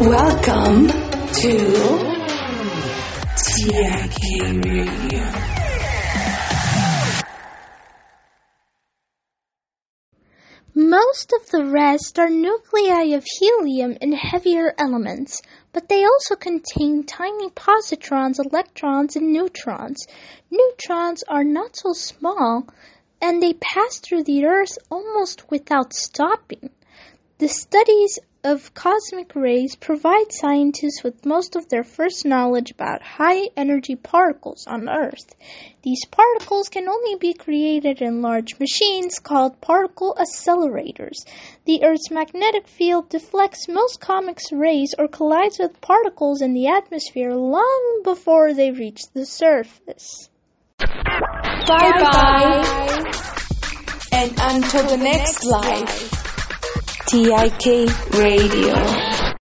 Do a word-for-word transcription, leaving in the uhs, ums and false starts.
Welcome to T I K Radio. Most of the rest are nuclei of helium and heavier elements, but they also contain tiny positrons, electrons, and neutrons. Neutrons are not so small, and they pass through the Earth almost without stopping. The studies of cosmic rays provide scientists with most of their first knowledge about high-energy particles on Earth. These particles can only be created in large machines called particle accelerators. The Earth's magnetic field deflects most cosmic rays or collides with particles in the atmosphere long before they reach the surface. Bye-bye. And until the next life. T I K Radio.